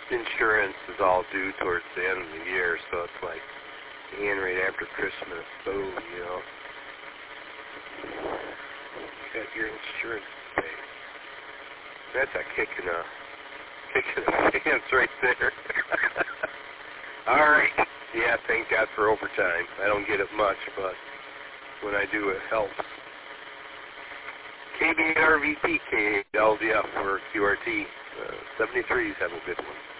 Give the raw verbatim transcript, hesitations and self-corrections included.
insurance is all due towards the end of the year, so it's like and right after Christmas, boom, you know. You got your insurance to pay. That's a kick in the kick in the pants right there. All right. Yeah, thank God for overtime. I don't get it much, but when I do, it helps. K B R V P, K L D F for Q R T. Uh, seventy-threes, have a good one.